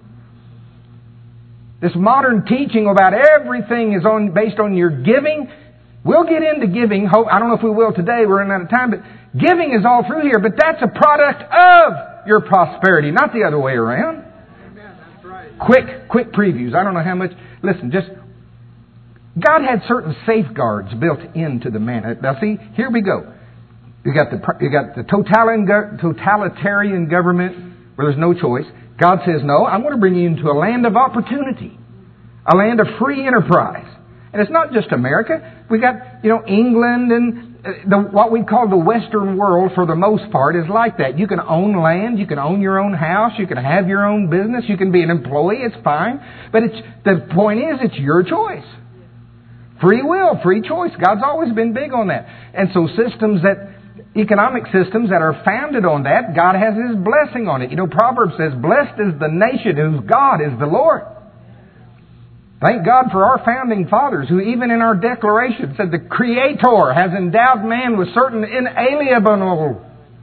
This modern teaching about everything is on based on your giving. We'll get into giving. I don't know if we will today. We're running out of time. But giving is all through here. But that's a product of your prosperity, not the other way around. Amen. That's right. Quick, quick previews. I don't know how much. Listen, just God had certain safeguards built into the man. Now see, here we go. You got the you got the totalitarian government where there's no choice. God says, no, I'm going to bring you into a land of opportunity. A land of free enterprise. And it's not just America. We got, you know, England and the, what we call the Western world for the most part is like that. You can own land. You can own your own house. You can have your own business. You can be an employee. It's fine. But it's the point is, it's your choice. Free will, free choice. God's always been big on that. And so systems that Economic systems that are founded on that, God has His blessing on it. You know, Proverbs says, blessed is the nation whose God is the Lord. Thank God for our founding fathers who even in our declaration said the Creator has endowed man with certain inalienable,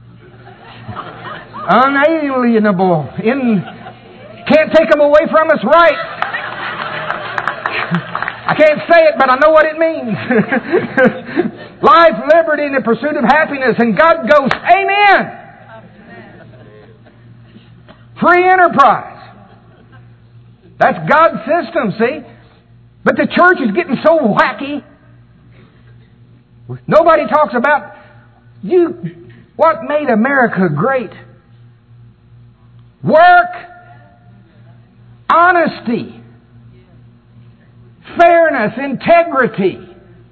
unalienable, in, can't take them away from us rights. I can't say it, but I know what it means. Life, liberty, and the pursuit of happiness. And God goes, amen. Free enterprise. That's God's system, see? But the church is getting so wacky. Nobody talks about you. What made America great? Work, honesty, fairness, integrity.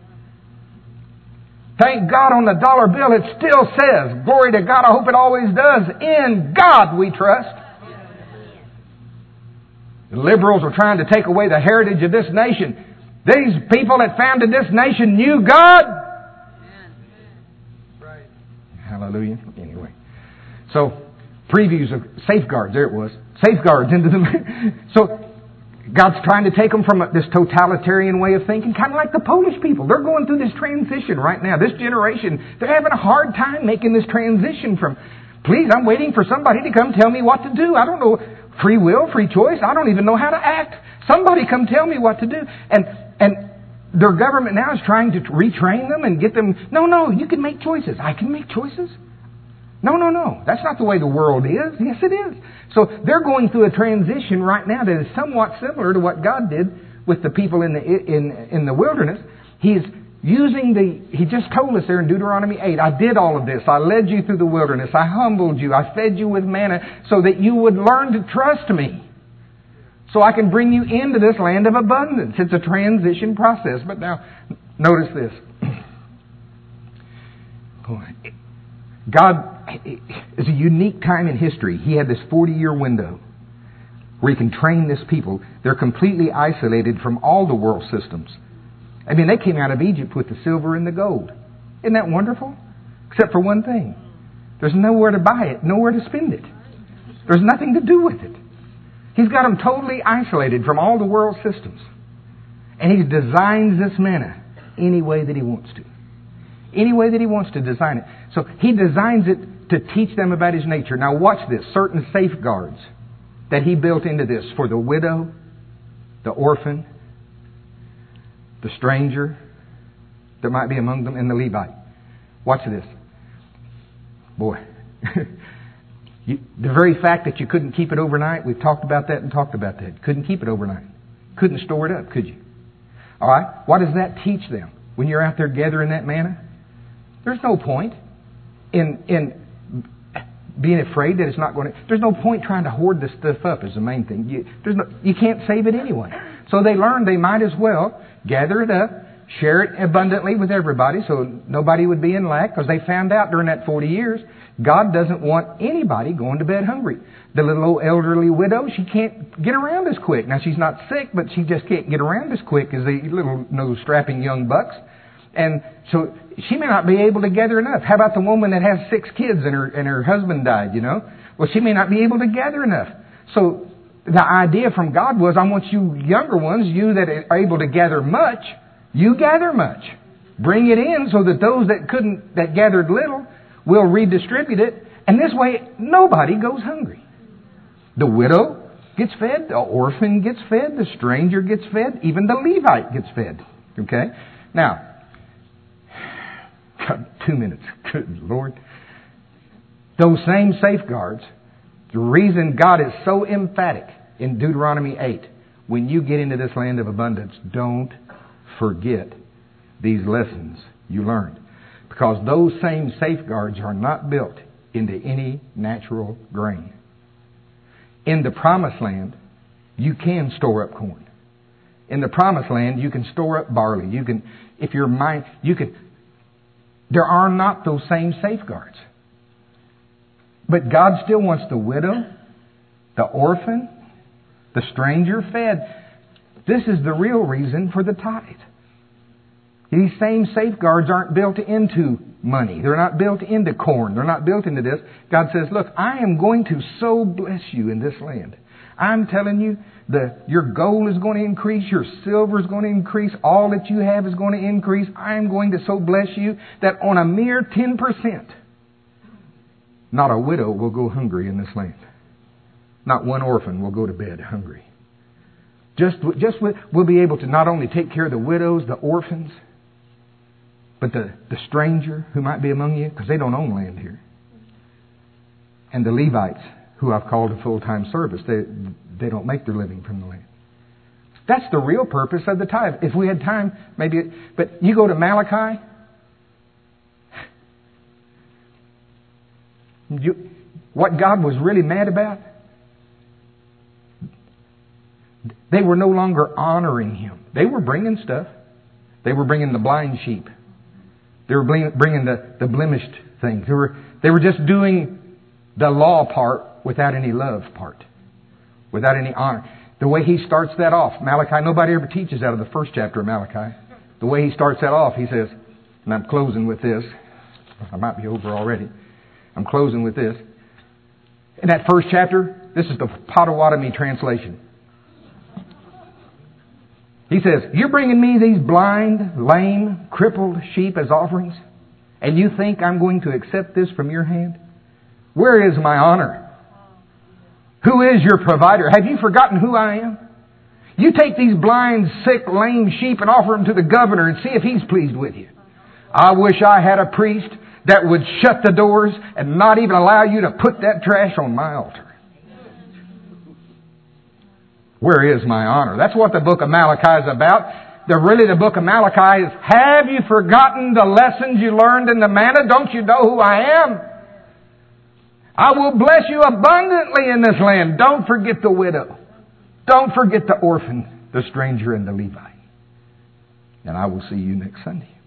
Thank God on the dollar bill it still says, glory to God, I hope it always does, in God we trust. The liberals are trying to take away the heritage of this nation. These people that founded this nation knew God. Right. Hallelujah. Anyway. So, previews of safeguards. There it was. Safeguards into the... So, God's trying to take them from this totalitarian way of thinking, kind of like the Polish people. They're going through this transition right now. This generation, they're having a hard time making this transition from, please, I'm waiting for somebody to come tell me what to do. I don't know. Free will, free choice. I don't even know how to act. Somebody come tell me what to do. And and their government now is trying to retrain them and get them. No, no, you can make choices. I can make choices. No, no, no. That's not the way the world is. Yes, it is. So they're going through a transition right now that is somewhat similar to what God did with the people in the in in the wilderness. He's using the, He just told us there in Deuteronomy eight, I did all of this. I led you through the wilderness. I humbled you. I fed you with manna so that you would learn to trust me. So I can bring you into this land of abundance. It's a transition process. But now, notice this. God is a unique time in history. He had this forty-year window where He can train this people. They're completely isolated from all the world systems. I mean, they came out of Egypt with the silver and the gold. Isn't that wonderful? Except for one thing. There's nowhere to buy it, nowhere to spend it. There's nothing to do with it. He's got them totally isolated from all the world systems. And He designs this manna any way that He wants to. Any way that He wants to design it. So He designs it to teach them about His nature. Now watch this. Certain safeguards that He built into this for the widow, the orphan, the stranger that might be among them, and the Levite. Watch this. Boy. you, the very fact that you couldn't keep it overnight, we've talked about that and talked about that. Couldn't keep it overnight. Couldn't store it up, could you? All right? What does that teach them? When you're out there gathering that manna, there's no point in in being afraid that it's not going to... There's no point trying to hoard this stuff up is the main thing. You, there's no, you can't save it anyway. So they learned they might as well gather it up, share it abundantly with everybody so nobody would be in lack, because they found out during that forty years, God doesn't want anybody going to bed hungry. The little old elderly widow, she can't get around as quick. Now, she's not sick, but she just can't get around as quick as the little, no strapping young bucks. And so she may not be able to gather enough. How about the woman that has six kids and her and her husband died, you know? Well, she may not be able to gather enough. So the idea from God was, I want you younger ones, you that are able to gather much, you gather much. Bring it in so that those that couldn't, that gathered little, will redistribute it. And this way, nobody goes hungry. The widow gets fed, the orphan gets fed, the stranger gets fed, even the Levite gets fed. Okay? Now, two minutes. Good Lord. Those same safeguards, the reason God is so emphatic in Deuteronomy eight, when you get into this land of abundance, don't forget these lessons you learned. Because those same safeguards are not built into any natural grain. In the Promised Land, you can store up corn. In the Promised Land, you can store up barley. You can, if your mind, you can. There are not those same safeguards. But God still wants the widow, the orphan, the stranger fed. This is the real reason for the tithe. These same safeguards aren't built into money. They're not built into corn. They're not built into this. God says, look, I am going to so bless you in this land. I'm telling you, the, your gold is going to increase. Your silver is going to increase. All that you have is going to increase. I am going to so bless you that on a mere ten percent, not a widow will go hungry in this land. Not one orphan will go to bed hungry. Just, just we'll be able to not only take care of the widows, the orphans, but the, the stranger who might be among you, because they don't own land here. And the Levites, who I've called to full-time service, they, they don't make their living from the land. That's the real purpose of the tithe. If we had time, maybe... It, but you go to Malachi... You, what God was really mad about? They were no longer honoring Him. They were bringing stuff. They were bringing the blind sheep. They were bringing the, the blemished things. They were, they were just doing the law part without any love part. Without any honor. The way He starts that off, Malachi, nobody ever teaches out of the first chapter of Malachi. The way He starts that off, He says, and I'm closing with this. I might be over already. I'm closing with this. In that first chapter, this is the Potawatomi translation. He says, you're bringing me these blind, lame, crippled sheep as offerings, and you think I'm going to accept this from your hand? Where is my honor? Who is your provider? Have you forgotten who I am? You take these blind, sick, lame sheep and offer them to the governor and see if he's pleased with you. I wish I had a priest that would shut the doors and not even allow you to put that trash on my altar. Where is my honor? That's what the book of Malachi is about. The, really the book of Malachi is, have you forgotten the lessons you learned in the manna? Don't you know who I am? I will bless you abundantly in this land. Don't forget the widow. Don't forget the orphan, the stranger, and the Levite. And I will see you next Sunday.